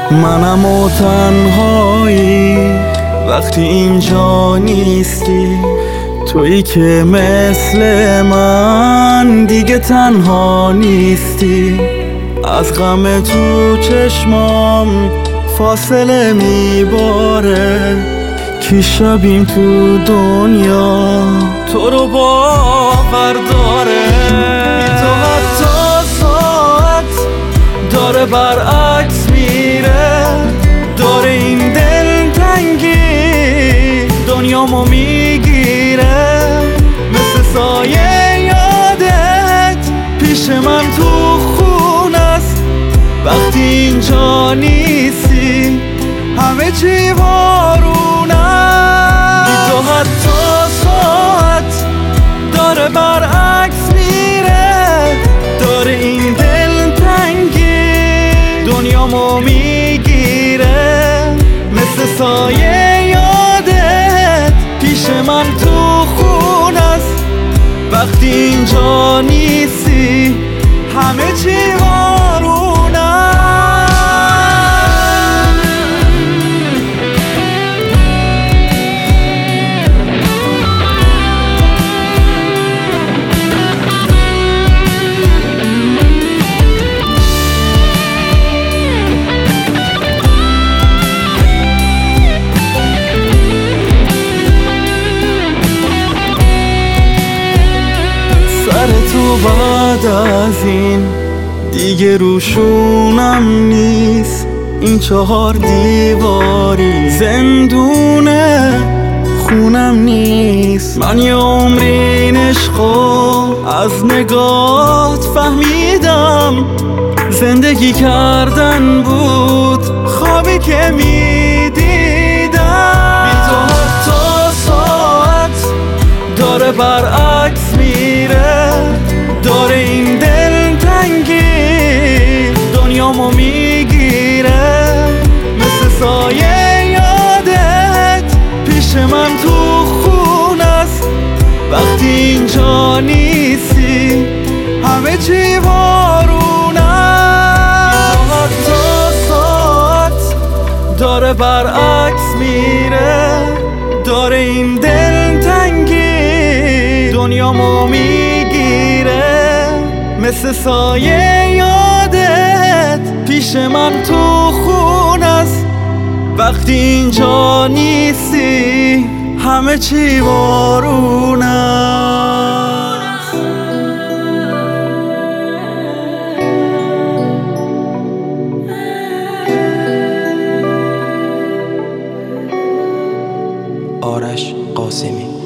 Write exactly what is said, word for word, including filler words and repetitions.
منم و تنهایی وقتی اینجا نیستی، تویی که مثل من دیگه تنها نیستی. از غم تو چشمام فاصله میباره، کی شبیم تو دنیا تو رو باور داره. بی تو حتی ساعت داره برعکس میره، داره این دل تنگی دنیامو میگیره. مثل سایه یادت پیش من تو خونه است، وقتی اینجا نیستی همه چی وارونه. بی تو حتی ساعت داره برعکس میره، داره این دل تنگی دنیامو میگیره. مثل سایه یادت پیش من تو خونه است، وقتی اینجا نیستی همه چی وارونه. تو بعد از این دیگه روشونم نیست، این چهار دیواری زندونه خونم نیست. من یه عمرین عشقو از نگات فهمیدم، زندگی کردن بود خوابی که میدیدم. بی تو حتی ساعت داره برعکس میره، داره این دل تنگی دنیامو میگیره. مثل سایه یادت پیش من تو خونه است، وقتی اینجا نیستی همه چی وارونه. حتی ساعت داره برعکس میره، داره این دل تنگی دنیامو میگیره. مثل سایه یادت پیش من تو خونه است، وقتی اینجا نیستی همه چی وارونه است. آرش قاسمی.